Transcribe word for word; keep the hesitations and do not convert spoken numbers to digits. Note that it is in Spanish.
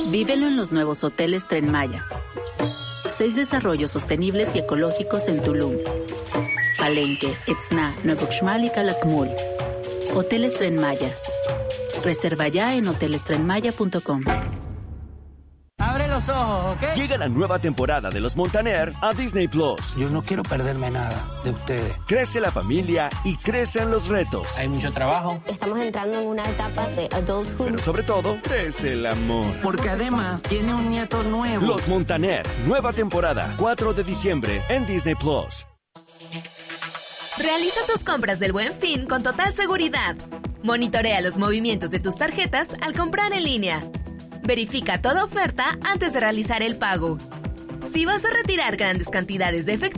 Vívelo en los nuevos hoteles Tren Maya. Seis desarrollos sostenibles y ecológicos en Tulum, Palenque, Etzná, Nuevo Xmal y Calakmul. Hoteles Tren Maya. Reserva ya en hoteles tren maya punto com. Abre los ojos, ¿ok? Llega la nueva temporada de Los Montaner a Disney Plus. Yo no quiero perderme nada de ustedes. Crece la familia y crecen los retos. Hay mucho trabajo. Estamos entrando en una etapa de adulthood. Pero sobre todo, crece el amor. Porque además tiene un nieto nuevo. Los Montaner, nueva temporada, cuatro de diciembre en Disney Plus. Realiza tus compras del Buen Fin con total seguridad. Monitorea los movimientos de tus tarjetas al comprar en línea. Verifica toda oferta antes de realizar el pago. Si vas a retirar grandes cantidades de efectivo,